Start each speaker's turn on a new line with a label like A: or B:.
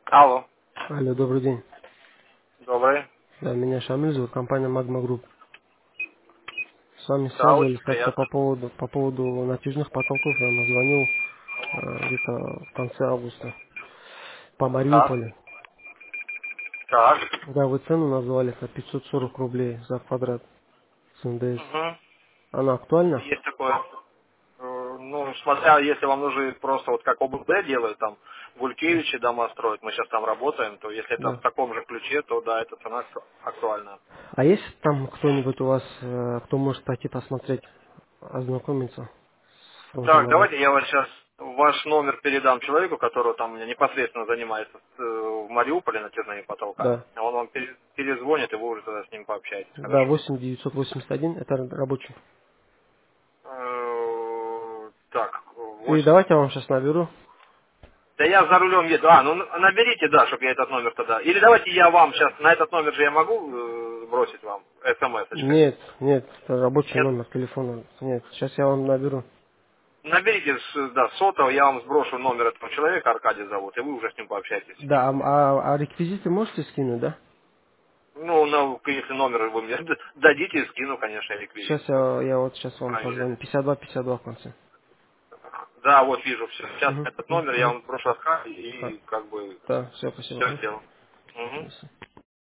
A: Алло,
B: Алло, добрый день.
A: добрый.
B: Да, меня Шамиль зовут, компания Magma Group. С вами
A: Да, очень
B: связывались как-то
A: приятно.
B: по поводу натяжных потолков. Я вам звонил где-то в конце августа по
A: Так,
B: Мариуполю.
A: так.
B: Да, вы цену назвали, это 540 рублей за квадрат с НДС.
A: Угу.
B: Она актуальна?
A: Есть такое. Ну, смотря, если вам нужны просто вот как ОБД делают, там,
B: Да.
A: Гулькевичи дома строят, мы сейчас там работаем, то если это в
B: Да.
A: таком же ключе, то да, эта цена актуальна.
B: А есть там кто-нибудь у вас, кто может пойти посмотреть, ознакомиться с
A: Так,
B: функционалом?
A: давайте я вот сейчас ваш номер передам человеку, который там у меня непосредственно занимается в Мариуполе натяжными потолками.
B: Да.
A: А он вам перезвонит, и вы уже тогда с ним пообщаетесь,
B: Да,
A: хорошо?
B: 8981, это рабочий.
A: Так,
B: И
A: 8.
B: давайте я вам сейчас наберу.
A: Да я за рулем еду. Ну наберите, да, чтобы я этот номер тогда. Или давайте я вам сейчас, на этот номер же я могу бросить вам смс-очкой.
B: Нет, нет, это рабочий
A: Нет?
B: номер телефона. Нет, сейчас я вам наберу.
A: Наберите, да, сотового, я вам сброшу номер этого человека, Аркадий зовут, и вы уже с ним пообщаетесь.
B: Да, а реквизиты можете скинуть, да?
A: Ну, если номер вы мне дадите, скину, конечно, реквизит.
B: Сейчас я вот сейчас вам
A: Проверить.
B: позвоню. 52 в конце.
A: Да, вот вижу все. Сейчас
B: Угу,
A: этот
B: угу,
A: номер я
B: угу.
A: вам сброшу Аркадий и как бы
B: Да, все, спасибо.
A: все
B: Мгм.
A: сделал. Мгм.
B: До свидания.